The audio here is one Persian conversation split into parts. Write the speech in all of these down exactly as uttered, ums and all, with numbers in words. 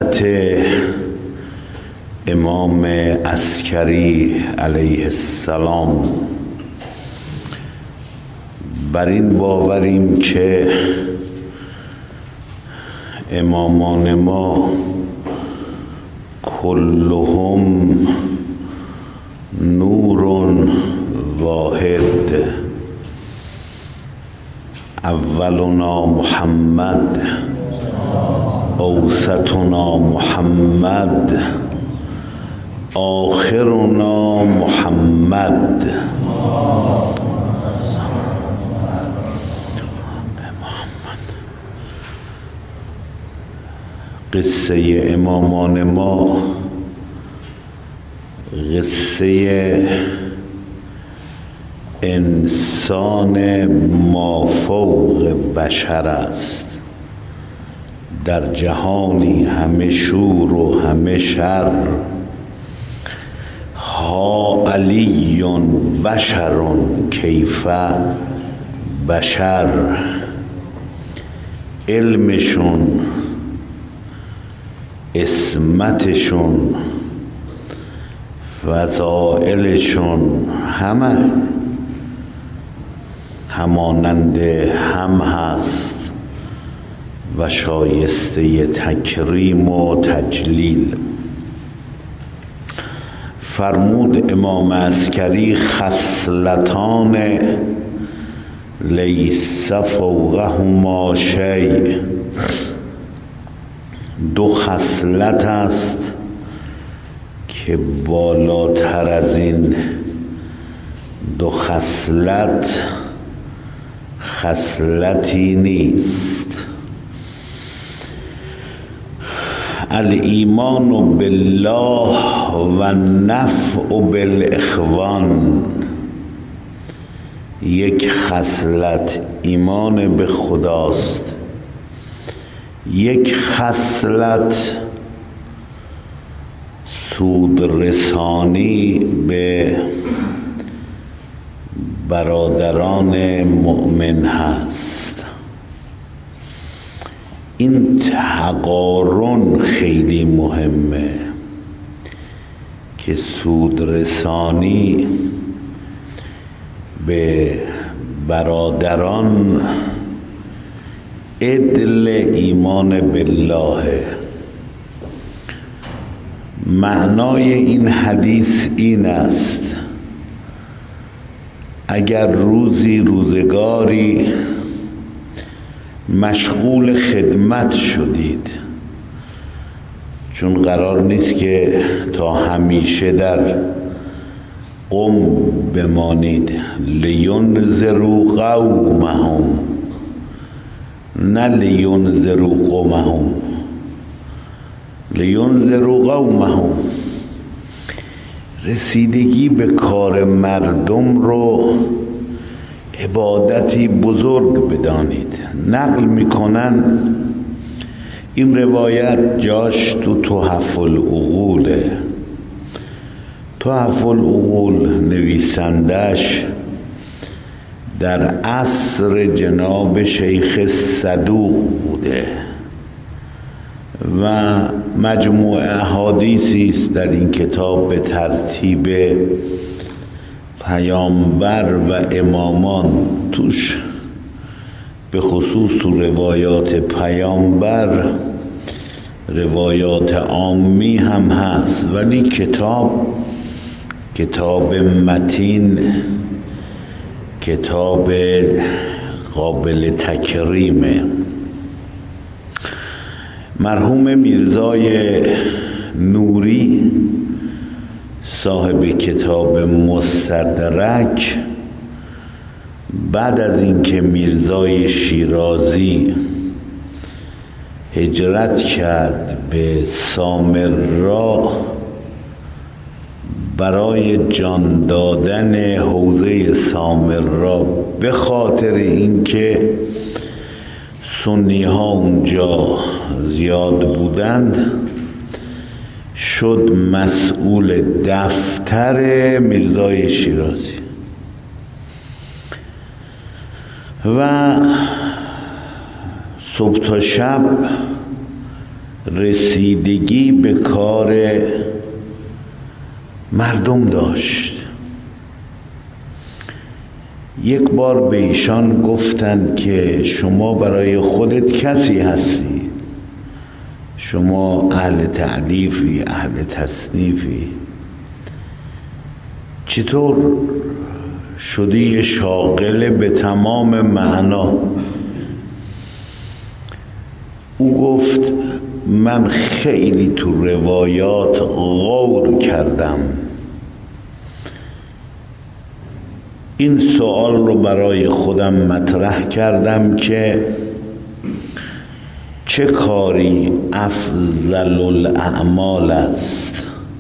امام عسکری علیه السلام بر این باوریم که امامان ما کلهم نور واحد، اولنا محمد، اوسطنا محمد، آخرنا محمد. قصه امامان ما قصه انسان مافوق بشر است، در جهانی همه شور و همه شر. ها علی بشر کیف بشر. علمشون، عصمتشون، فضائلشون همه همانند هم هست و شایسته تکریم و تجلیل. فرمود امام عسکری: خصلتان لیس فوقهما شیء. دو خصلت است که بالاتر از این دو خصلت خصلتی نیست. الایمان بالله و نفع بالاخوان. یک خصلت ایمان به خداست، یک خصلت سود رسانی به برادران مؤمن هست. این تقارن خیلی مهمه که سود رسانی به برادران عدل ایمان بالله. معنای این حدیث این است: اگر روزی روزگاری مشغول خدمت شدید، چون قرار نیست که تا همیشه در قم بمانید، لینذروا قومهم نه لینذروا قومهم، لینذروا قومهم. رسیدگی به کار مردم رو عبادتی بزرگ بدانید. نقل میکنن این روایت جاش تو تحف العقوله. تحف العقول نویسندش در عصر جناب شیخ صدوق بوده و مجموعه احادیثی است در این کتاب به ترتیب پیامبر و امامان. توش به خصوص تو روایات پیامبر روایات عامی هم هست، ولی کتاب کتاب متین، کتاب قابل تکریمه. مرحوم میرزای نوری صاحب کتاب مستدرک بعد از اینکه میرزای شیرازی هجرت کرد به سامرا برای جان دادن حوزه سامرا، به خاطر اینکه سنی ها اونجا زیاد بودند، شد مسئول دفتر میرزای شیرازی و صبح تا شب رسیدگی به کار مردم داشت. یک بار به ایشان گفتند که شما برای خودت کسی هستی، شما اهل تألیفی، اهل تصنیفی، چطور شدی شاغل به تمام معنا؟ او گفت من خیلی تو روایات غور کردم، این سوال رو برای خودم مطرح کردم که چه کاری افضل الاعمال است.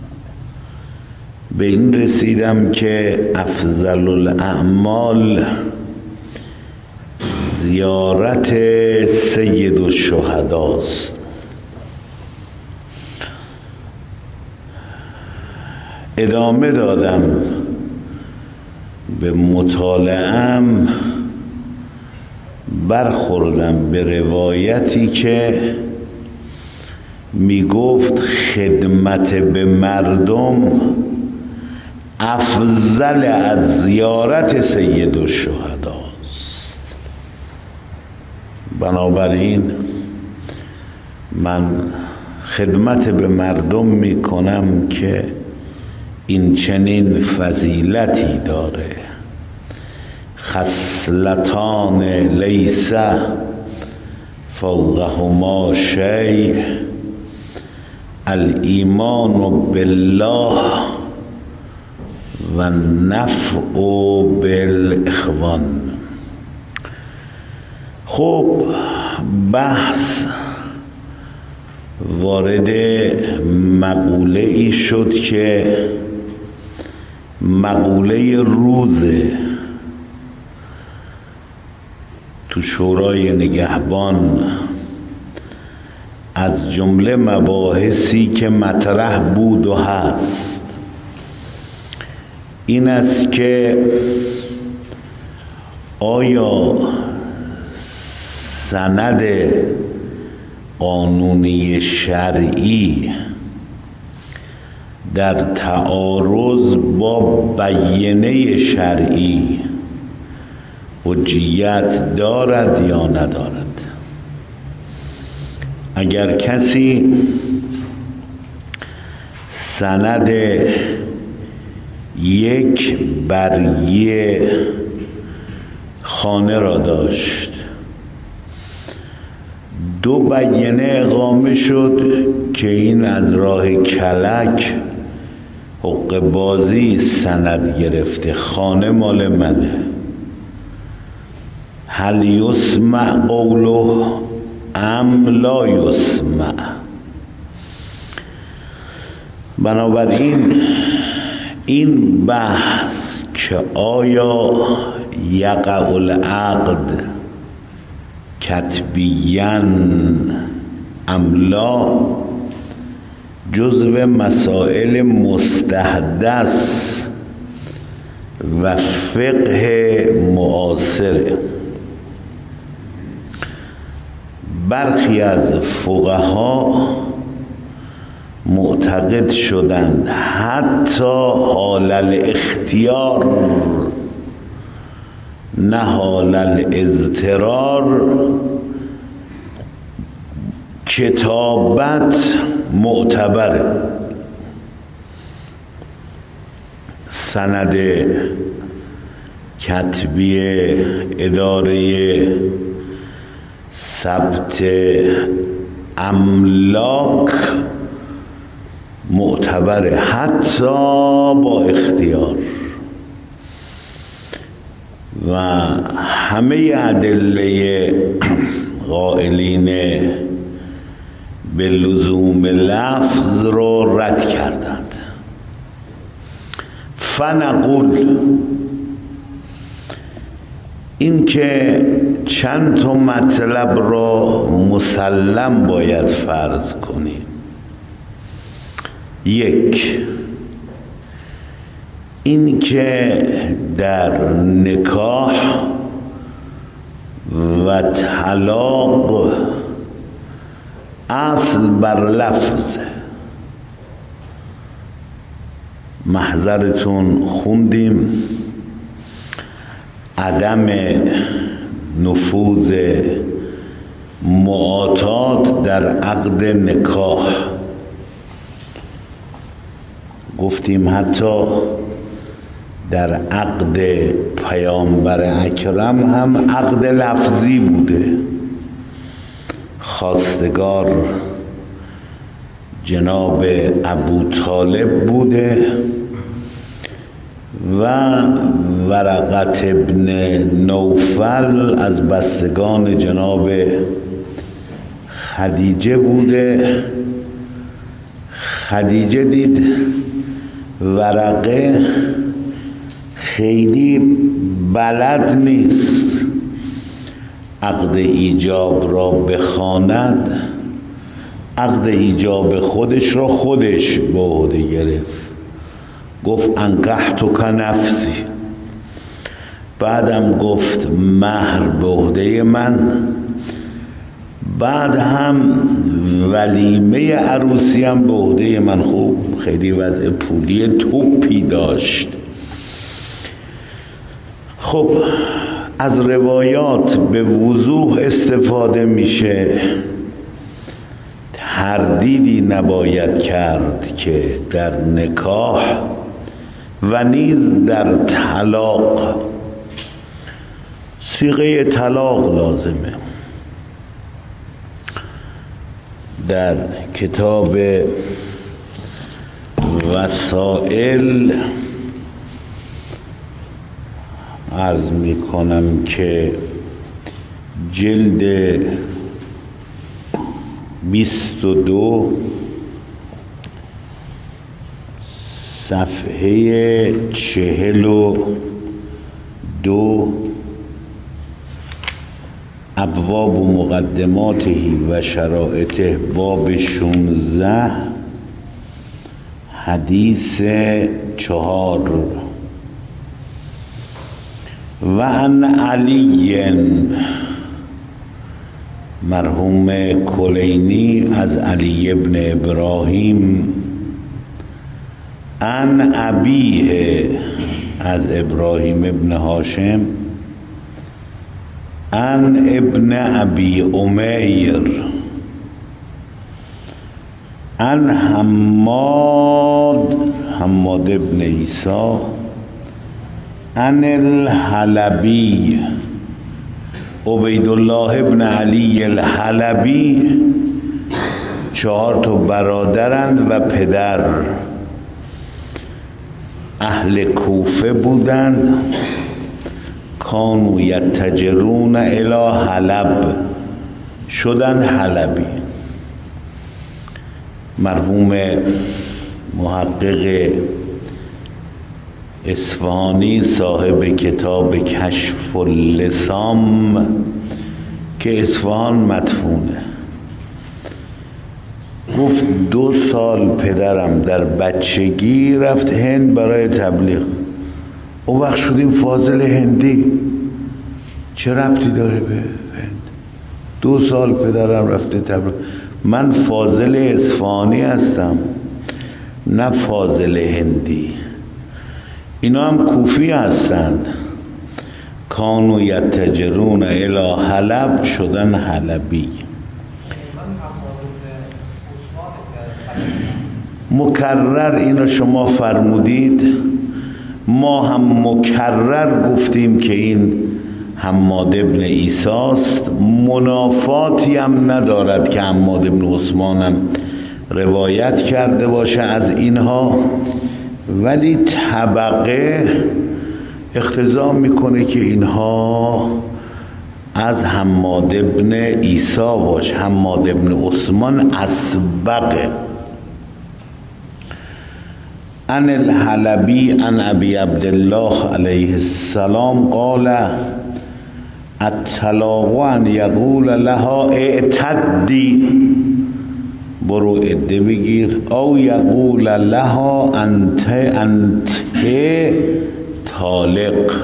به این رسیدم که افضل الاعمال زیارت سید الشهداست. ادامه دادم به مطالعه‌ام، برخوردم به روایتی که می گفت خدمت به مردم افضل از زیارت سید الشهداست. بنابراین من خدمت به مردم می کنم که این چنین فضیلتی داره. خصلتان لیس فوقهما شیء، الایمان بالله و نفع بالاخوان. خب بحث وارد مقوله ای شد که مقوله روزه. تو شورای نگهبان از جمله مباحثی که مطرح بود و هست این است که آیا سند قانونی شرعی در تعارض با بیینه شرعی حجیت دارد یا ندارد؟ اگر کسی سند یک برگی خانه را داشت، دو بیینه اقامه شد که این از راه کلک حق بازی سند گرفته، خانه مال منه، هل یسمع قوله ام لا یسمع؟ بنابراین این بحث که آیا یقع العقد کتبیاً ام لا جزو مسائل مستحدث و فقه معاصره. برخی از فقها معتقد شدند حتی حال الاختیار نه حال الاضطرار کتابت معتبره. سند کتبی اداره ثبت املاک معتبره حتی با اختیار، و همه ادله قائلین به لزوم لفظ رو رد کردند. فنقول این که چند تا مطلب را مسلم باید فرض کنیم. یک، این که در نکاح و طلاق اصل بر لفظ. محضرتون خوندیم عدم نفوذ معاطات در عقد نکاح. گفتیم حتی در عقد پیامبر اکرم هم عقد لفظی بوده. خواستگار جناب ابو طالب بوده و ورقت ابن نوفل از بستگان جناب خدیجه بوده. خدیجه دید ورقه خیلی بلد نیست عقد ایجاب را بخواند، عقد ایجاب خودش را خودش به عهده گرفت. گفت انکحتک نفسی، بعدم گفت مهر به عهده من، بعد هم ولیمه عروسی هم به عهده من. خوب خیلی وضع پولی توپی داشت. خب از روایات به وضوح استفاده میشه. تردیدی نباید کرد که در نکاح و نیز در طلاق صیغه طلاق لازمه. در کتاب وسائل عرض می کنم که جلد بیست و دو صفحه چهل و دو ابواب و مقدماته و شرائطه باب شونزده حدیث چهار و ان علی مرحوم کلینی از علی ابن ابراهیم ان ابیه از ابراهیم ابن هاشم ان ابن ابی امیر ان حماد حماد ابن عیسی ان الحلبی عبید الله ابن علی الحلبی. چهار تا برادرند و پدر اهل کوفه بودند. کانوا یتجرون الی حلب، شدن حلبی. مرحوم محقق اصفهانی صاحب کتاب کشف اللسام که اصفهان مدفونه گفت دو سال پدرم در بچگی رفت هند برای تبلیغ. اون وقت شدیم فاضل هندی، چه ربطی داره به هند؟ دو سال پدرم رفته تبلیغ. من فاضل اصفهانی هستم نه فاضل هندی. اینا هم کوفی هستند. کانوا یتجرون الی حلب، شدن حلبی. مکرر اینو شما فرمودید، ما هم مکرر گفتیم که این حماد ابن عیسی است. منافاتی هم ندارد که حماد ابن عثمان هم روایت کرده باشه از اینها، ولی طبقه اقتضا میکنه که اینها از حماد ابن عیسی باشه. حماد ابن عثمان اسبقه. ان الحلبی ان ابی عبدالله علیه السلام قال الطلاق ان یقول لها اعتدی، برو عده بگیر، او یقول لها انت انت طالق.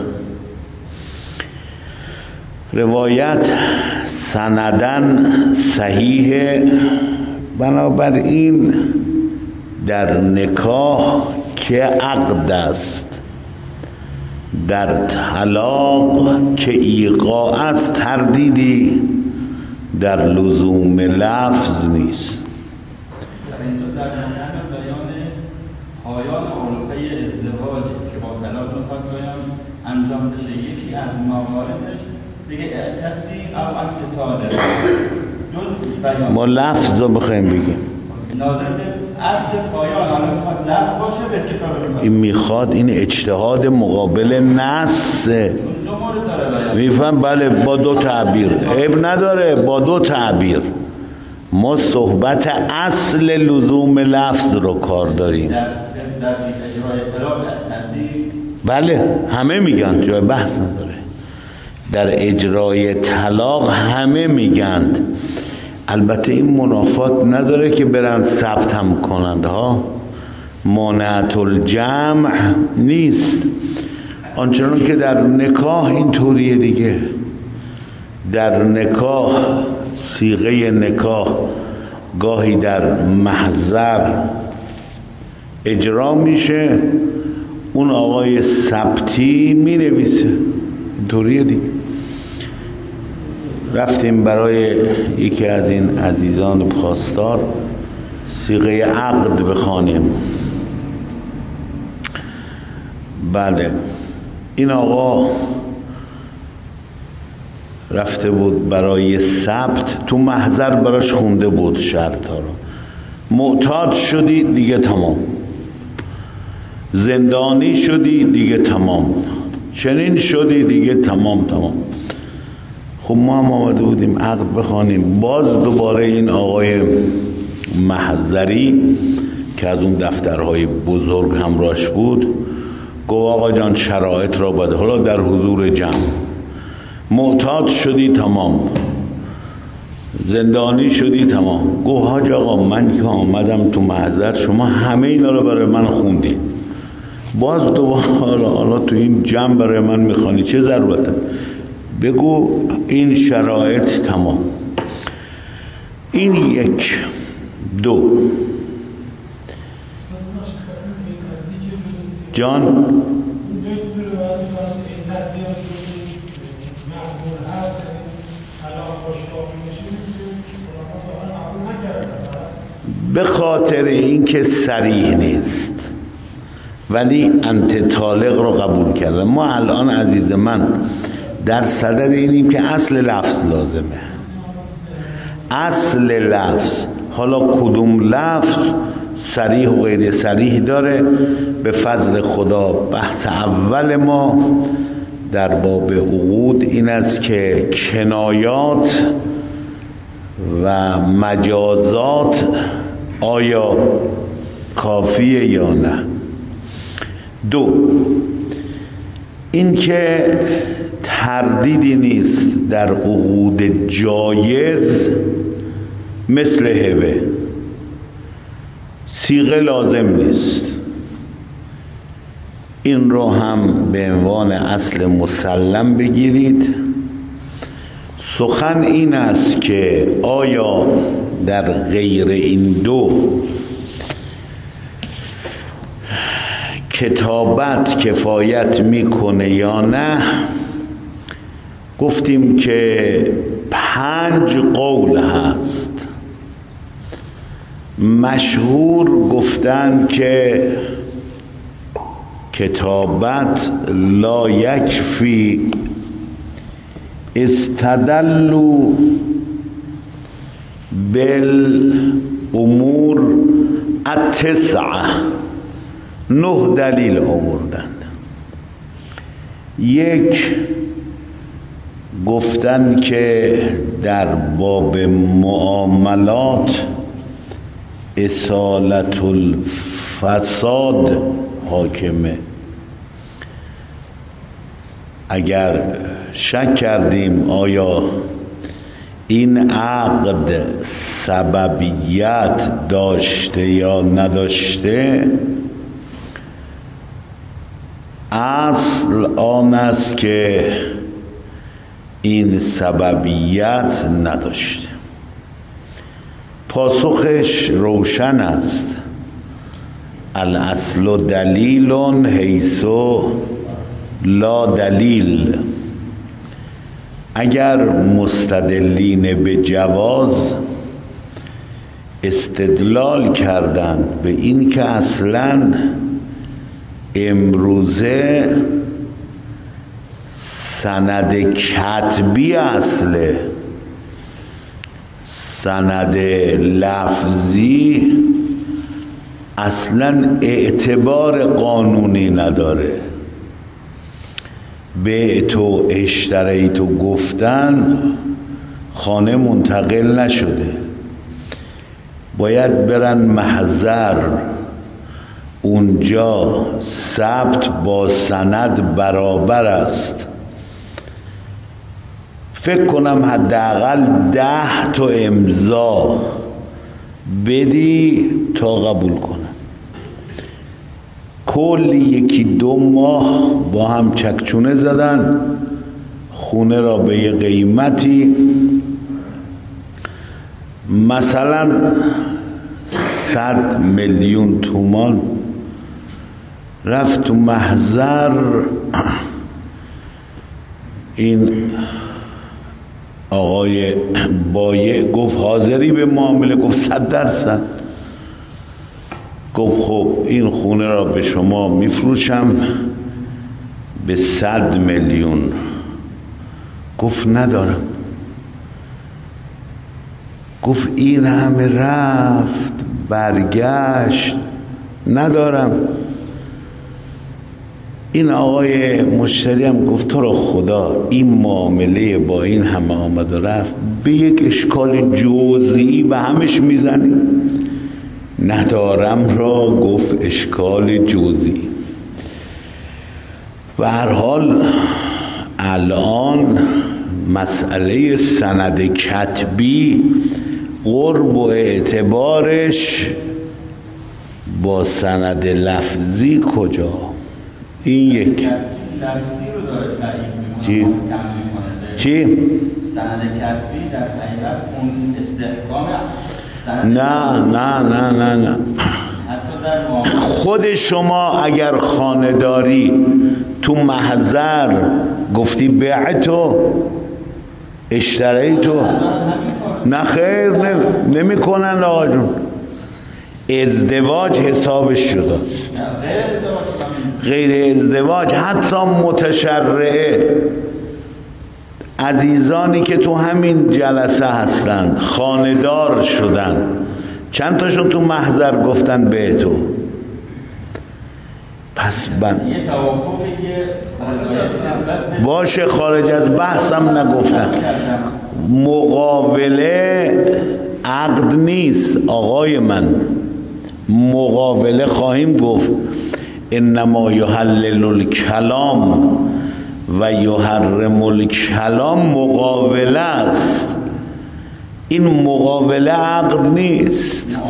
روایت سندن صحیح بنابراین در نکاح که عقد است، در طلاق که ایقاع است، تردیدی در لزوم لفظ نیست. در اینجا در مورد بیان پایان علقه ازدواج که با طلاق میخواد بیان انجام بشه، یکی از مواردش دیگه اعتقادی او انتطاله دون ما لفظ رو بخوایم بگیم ناظر به اصل پایان، حالا میخواد لفظ باشه به کتاب میخواد این میخواد این اجتهاد مقابل نص میفهم. بله با دو تعبیر عیب نداره، با دو تعبیر ما صحبت اصل لزوم لفظ رو کار داریم. در در اجرای طلاق تردید بله همه میگن، جای بحث نداره. در اجرای طلاق همه میگند، البته این منافات نداره که برند ثبت هم کنند ها، مانعت الجمع نیست. آنچنان که در نکاح این طوریه دیگه، در نکاح صیغه نکاح گاهی در محضر اجرا میشه، اون آقای ثبتی می نویسه، اینطوریه دیگه. رفتیم برای یکی از این عزیزان پاسدار صیغه عقد بخوانیم. بله این آقا رفته بود برای ثبت، تو محضر براش خونده بود شرط ها رو، معتاد شدی دیگه تمام، زندانی شدی دیگه تمام، چنین شدی دیگه تمام تمام. خب ما هم آمده بودیم عقد بخوانیم، باز دوباره این آقای محضری که از اون دفترهای بزرگ همراهش بود گفت آقا جان شرایط را باید، حالا در حضور جمع، معتاد شدی تمام، زندانی شدی تمام. گفت حاج آقا من که آمدم تو محضر شما همه اینا رو برای من خوندی، باز دوباره حالا, حالا تو این جمع برای من میخوانی، چه ضرورته؟ بگو این شرایط تمام. این یک. دو جان به خاطر اینکه صریح نیست ولی انت طالق رو قبول کردن. ما الان عزیز من در صدد اینیم که اصل لفظ لازمه، اصل لفظ. حالا کدوم لفظ صریح و غیر صریح داره به فضل خدا. بحث اول ما در باب عقود این است که کنایات و مجازات آیا کافیه یا نه. دو این که تردیدی نیست در عقود جایز مثل هبه، صیغه لازم نیست. این رو هم به عنوان اصل مسلم بگیرید. سخن این است که آیا در غیر این دو کتابت کفایت میکنه یا نه. گفتیم که پنج قول هست. مشهور گفتن که کتابت لا یکفی، استدلوا بالامور التسعه، نه دلیل آوردند. یک گفتن که در باب معاملات اصالت الفساد حاکمه. اگر شک کردیم آیا این عقد سببیت داشته یا نداشته، اصل آن است که این سببیت نداشته. پاسخش روشن است. الاصل دلیل حیث لا دلیل. اگر مستدلین به جواز استدلال کردن به این که اصلا امروزه سند کتبی اصله، سند لفظی اصلا اعتبار قانونی نداره. بعتو اشتریتو گفتن خانه منتقل نشده، باید برن محضر، اونجا ثبت با سند برابر است. فکر کنم حداقل ده تا امضا بدی تا قبول کنم. کلی یکی دو ماه با هم چکچونه زدن، خونه را به یه قیمتی مثلا صد میلیون تومان رفت تو محضر. این آقای بایع گفت حاضری به معامله؟ گفت صد درصد. گفت خب این خونه را به شما میفروشم به صد میلیون. گفت ندارم. گفت این همه رفت برگشت ندارم. این آقای مشتری هم گفت تو رو خدا این معامله با این همه آمد و رفت به یک اشکال جزئی به همش میزنی؟ ندارم را گفت اشکال جزئی. و هر حال الان مسئله سند کتبی قرب و اعتبارش با سند لفظی کجا؟ این یک لفظی رو داره تعیین چی؟ میکنه. چی؟ سند کتبی در حقیقت اون استحکام نه نه نه نه نه خود شما اگر خانه داری تو محضر گفتی بعتو اشتریتو، نه خیر نمی کنن آقا جون. ازدواج حسابش شده، غیر ازدواج حتی متشرعه. عزیزانی که تو همین جلسه هستن خانه‌دار شدن، چند تاشون تو محضر گفتن به تو؟ پس بند باشه، خارج از بحثم نگفتن. مقاوله عقد نیست آقای من، مقاوله خواهیم گفت. انما یحلل الکلام و یحرم الکلام مقاوله است. این مقاوله عقد نیست.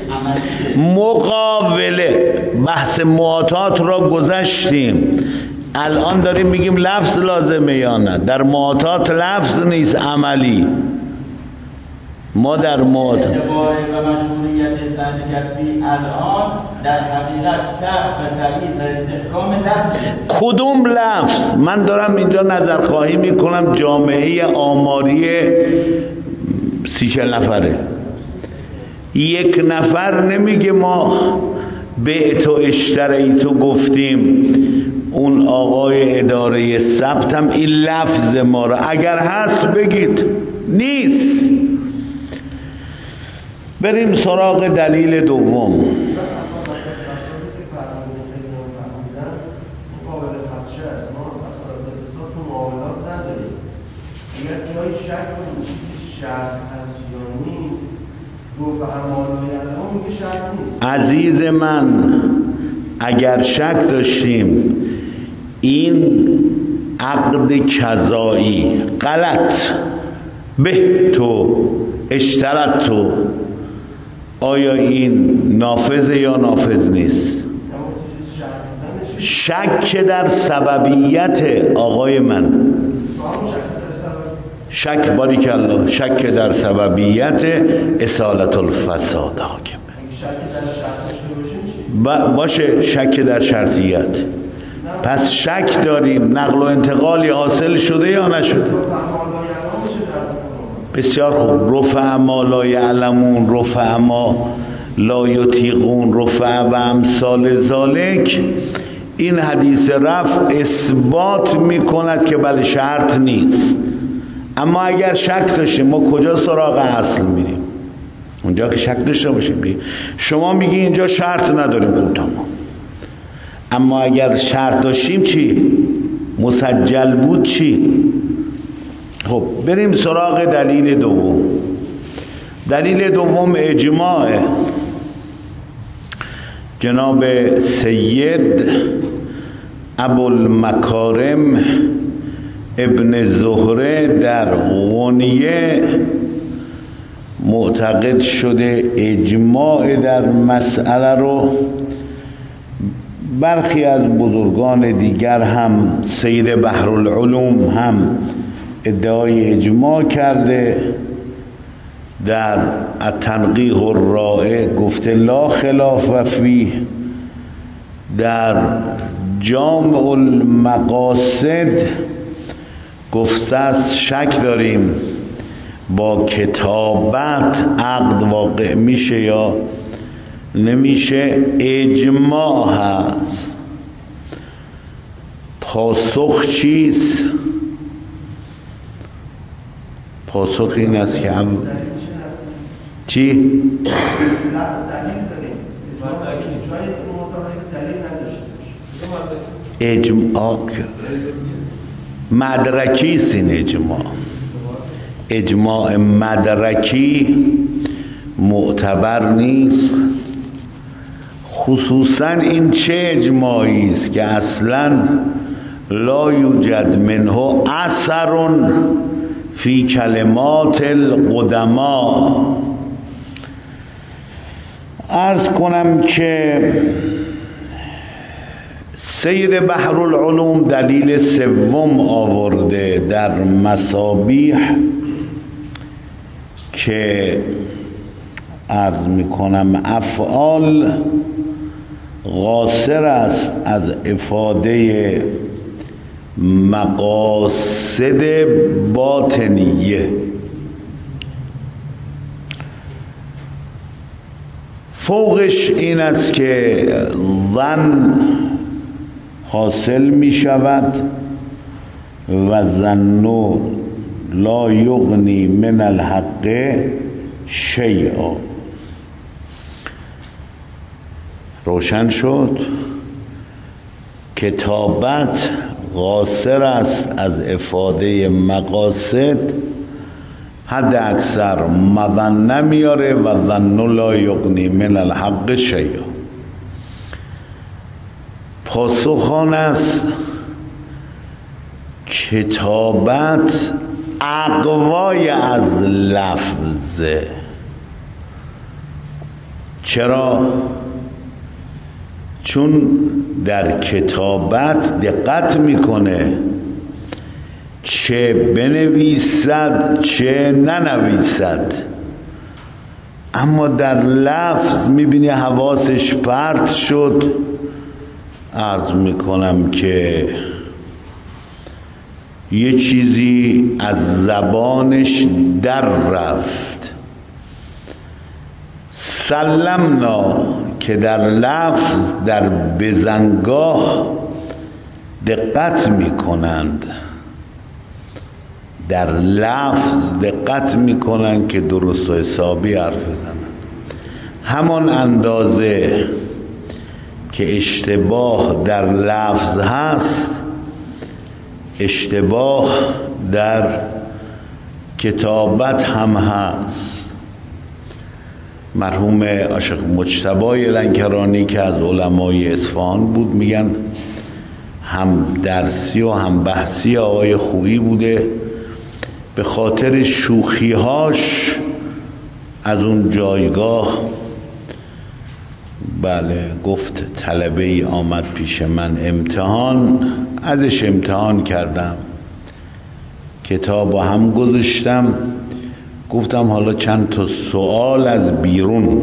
مقاوله بحث معاطات را گذشتیم، الان داریم میگیم لفظ لازمه یا نه. در معاطات لفظ نیست، عملی. ما در معاطات اعتبار و مشمولیت سند کتبی الان در حقیقت صحب و تایید و استحکام لفظ. کدوم لفظ؟ من دارم اینجا نظرخواهی میکنم. جامعه آماری سی چل نفره، یک نفر نمیگه ما بعتو اشتریتو گفتیم، اون آقای اداره ثبت هم این لفظ ما را اگر هست بگید. نیست. بریم سراغ دلیل دوم. عزیز من، اگر شک داشتیم این عقد کذایی غلط، به تو اشترط تو، آیا این نافذ یا نافذ نیست؟ شک در سببیت آقای من. شک باریکالله، شک در سببیت اصالت الفساد حاکمه. با باشه شک در شرطیت. پس شک داریم نقل و انتقالی حاصل شده یا نشده؟ بسیار خوب. رفع ما لا یعلمون، رفع ما لا یطیقون، رفع و امثال ذالک. این حدیث رفع اثبات میکند که بله شرط نیست. اما اگر شک داشتیم ما کجا سراغ اصل میریم؟ اونجا که شک داشته باشیم. شما میگی اینجا شرط نداریم، خب تمام. اما اگر شرط داشتیم چی؟ مسجل بود چی؟ خب بریم سراغ دلیل دوم. دلیل دوم اجماع جناب سید ابوالمکارم ابن زهره در غنیه معتقد شده اجماع در مسئله رو برخی از بزرگان دیگر هم، سید بحرالعلوم هم ادعای اجماع کرده. در التنقیح الرائع گفته لا خلاف فیه. در جامع المقاصد گفته است شک داریم با کتابت عقد واقع میشه یا نمیشه. اجماع هست. پاسخ چیست؟ پاسخ این است که هم چی؟ اجماع مدرکی است. این اجماع اجماع مدرکی معتبر نیست. خصوصا این چه اجماعی است که اصلا لا یوجد منه اثر فی کلمات القدما. عرض کنم که سید بحرالعلوم دلیل سوم آورده در مصابیح که عرض میکنم افعال قاصر است از افاده مقاصد باطنیه. فوقش این است که ظن حاصل می شود و ظنو لا یغنی من الحق شیئا. روشن شد. کتابت قاصر است از افاده مقاصد، حد اکثر مظنه میاره و ظن لا یغنی من الحق شیئا. پاسخ آن است کتابت اقوای از لفظه. چرا؟ چون در کتابت دقت میکنه چه بنویسد چه ننویسد، اما در لفظ میبینی حواسش پرت شد. عرض میکنم که یه چیزی از زبانش در رفت. سلمنا که در لفظ در بزنگاه دقت میکنند، در لفظ دقت میکنند که درست و حسابی حرف بزنند. همان اندازه که اشتباه در لفظ هست، اشتباه در کتابت هم هست. مرحوم عاشق مجتبی لنکرانی که از علمای اصفهان بود میگن هم درسی و هم بحثی آقای خویی بوده. به خاطر شوخیهاش از اون جایگاه بله گفت طلبه ای آمد پیش من امتحان، ازش امتحان کردم کتاب هم گذاشتم، گفتم حالا چند تا سوال از بیرون.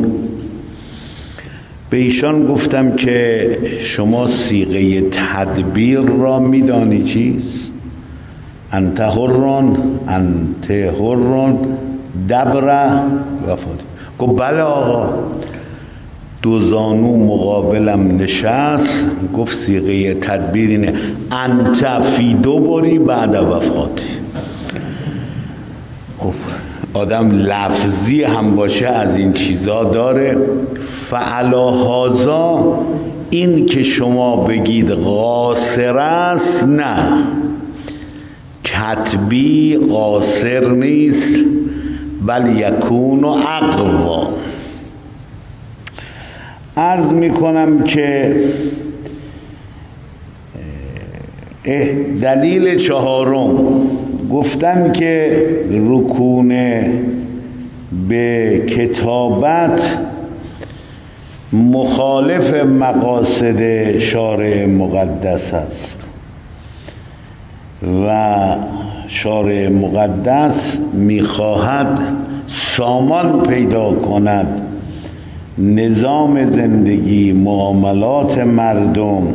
به ایشان گفتم که شما صیغه تدبیر را میدانی چیست؟ انت حرون انت حرون دبره وفادی. گفت بله آقا. دو زانو مقابلم نشست، گفت صیغه تدبیر اینه انت فی دوبری بعد وفاتی. خب آدم لفظی هم باشه از این چیزا داره. فعلا هازا، این که شما بگید قاصر است، نه، کتبی قاصر نیست، بل یکون اقوا. عرض میکنم که دلیل چهارم گفتن که رکون به کتابت مخالف مقاصد شارع مقدس است و شارع مقدس میخواهد سامان پیدا کند نظام زندگی، معاملات مردم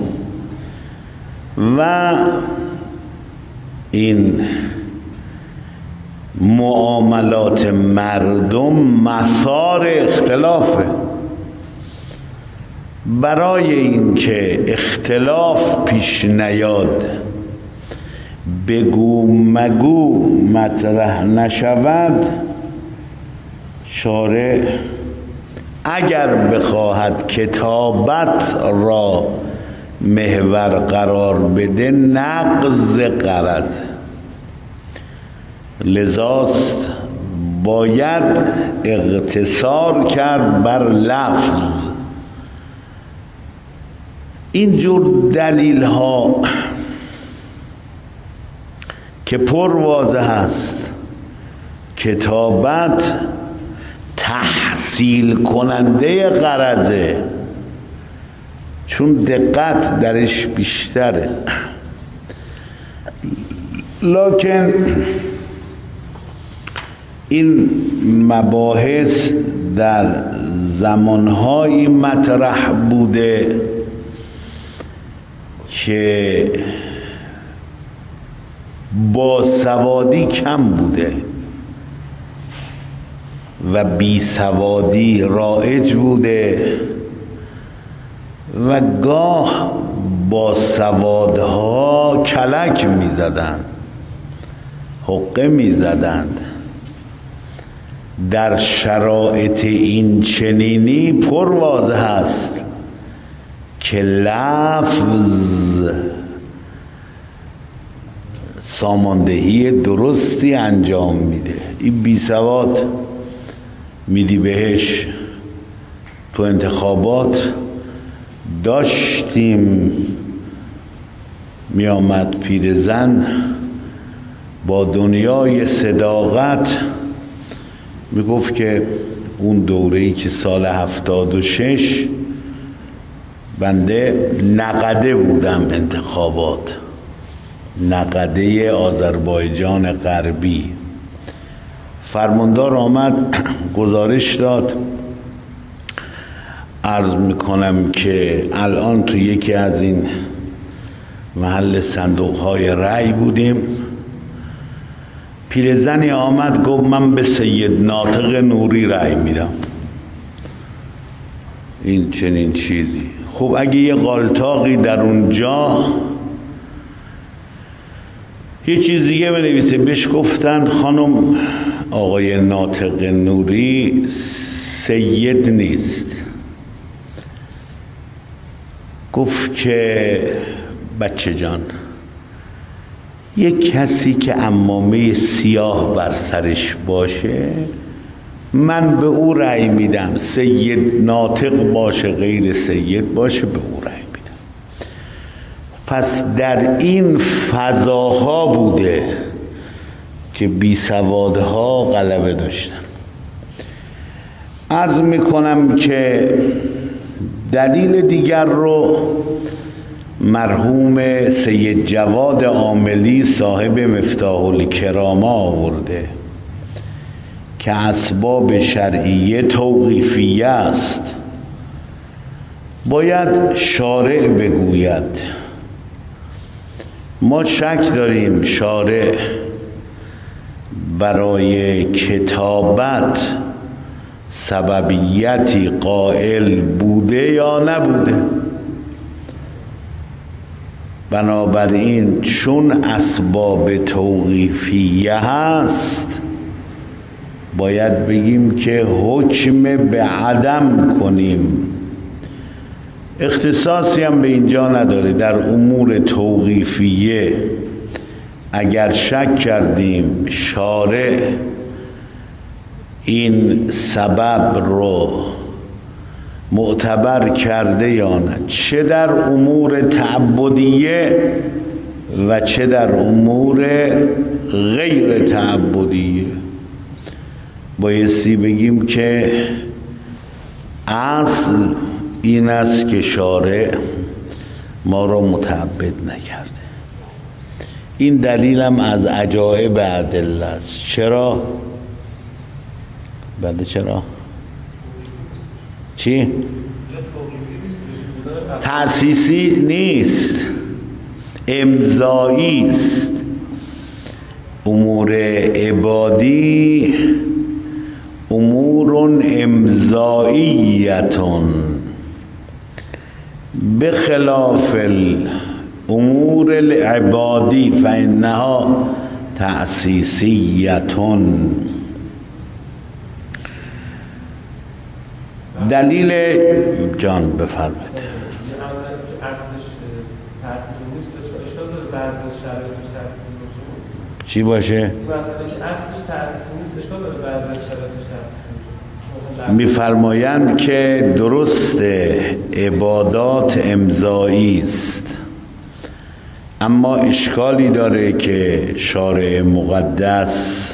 و این معاملات مردم مسار اختلافه. برای اینکه اختلاف پیش نیاد، بگو مگو مطرح نشود، شارع اگر بخواهد کتابت را محور قرار بده نقض غرض، لذاست باید اقتصار کرد بر لفظ. اینجور دلیل ها که پر واضح است، کتابت تحصیل کننده غرضه، چون دقت درش بیشتره. لکن این مباحث در زمانهایی مطرح بوده که باسوادی کم بوده و بیسوادی رایج بوده و گاه باسوادها کلک می زدند، حقه می زدند. در شرایط این چنینی پر واضح است که لفظ ساماندهی درستی انجام میده. این بی سواد میدی بهش. تو انتخابات داشتیم میامد پیرزن با دنیای صداقت میگفت که اون دوره‌ای که سال هفتاد و شش بنده نقده بودم انتخابات، نقده آذربایجان غربی. فرماندار آمد گزارش داد، عرض میکنم که الان تو یکی از این محل صندوق های رأی بودیم، پیرزنی آمد گفت من به سید ناطق نوری رأی میدم. این چنین چیزی. خب اگه یه غالطاقی در اونجا یه چیز دیگه بنویسه، بهش گفتن خانم آقای ناطق نوری سید نیست. گفت که بچه جان، یک کسی که عمامه سیاه بر سرش باشه من به او رأی میدم، سید ناطق باشه غیر سید باشه به او رأی میدم. پس در این فضاها بوده که بی سوادها غلبه داشتن. عرض میکنم که دلیل دیگر رو مرحوم سید جواد عاملی صاحب مفتاح الکرامه آورده که اسباب شرعیه توقیفیه است. باید شارع بگوید. ما شک داریم شارع برای کتابت سببیتی قائل بوده یا نبوده. بنابراین چون اسباب توقیفیه هست باید بگیم که حکم به عدم کنیم. اختصاصی هم به اینجا نداره. در امور توقیفیه اگر شک کردیم شارع این سبب رو معتبر کرده یا نه، چه در امور تعبدیه و چه در امور غیر تعبدیه، بایستی بگیم که اصل این است که شارع ما را متعبد نکرده. این دلیلم از عجایب ادله است. چرا؟ بله چرا؟ چی؟ تأسیسی نیست، امضایی است. امور عبادی امور امضاییتون بخلاف الامور العبادی فانها تأسیسیتون. دلیل جان بفرمایید. چی باشه؟ میفرمایند که درست عبادات امضایی است، اما اشکالی داره که شارع مقدس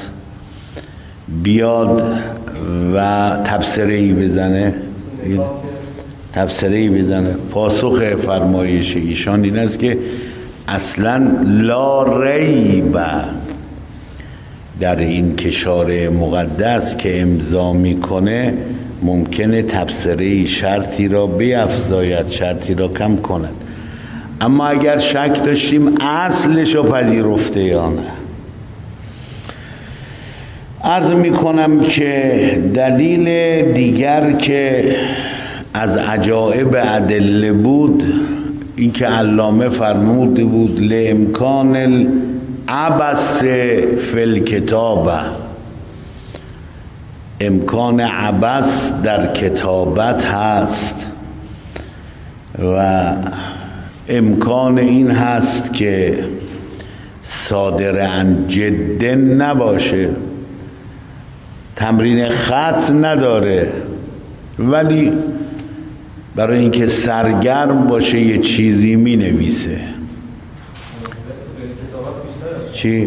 بیاد و تبصره‌ای بزنه تبصره‌ای بزنه. پاسخ فرمایش ایشان این است که اصلا لا ریب در این که شارع مقدس که امضا میکنه ممکنه تبصره‌ای شرطی را بیفزاید، شرطی را کم کند. اما اگر شک داشتیم اصلش رو پذیرفته یا نه. عرض میکنم که دلیل دیگر که از عجایب ادله بود این که علامه فرموده بود لامکان العبث فی الکتابه، امکان عبث در کتابت هست و امکان این هست که صادر عن جد نباشه، تمرین خط نداره، ولی برای اینکه سرگرم باشه یه چیزی می نویسه. چی؟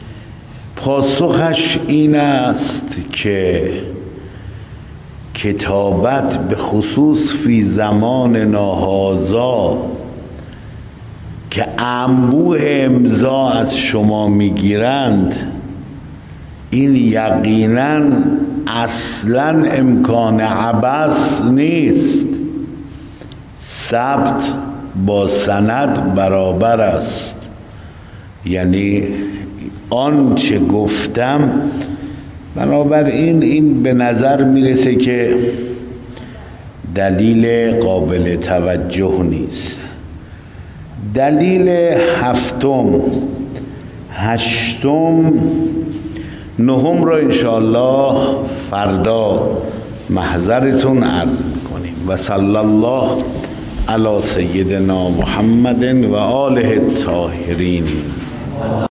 پاسخش این است که کتابت به خصوص فی زمان ناهازا که انبوه امضا از شما میگیرند، این یقینا اصلا امکان عبث نیست. ثبت با سند برابر است. یعنی آنچه گفتم، بنابراین این به نظر میرسه که دلیل قابل توجه نیست. دلیل هفتم، هشتم، نهم را انشاءالله فردا محضرتون عرض میکنیم. و صلی الله علی سیدنا محمد و آله الطاهرین.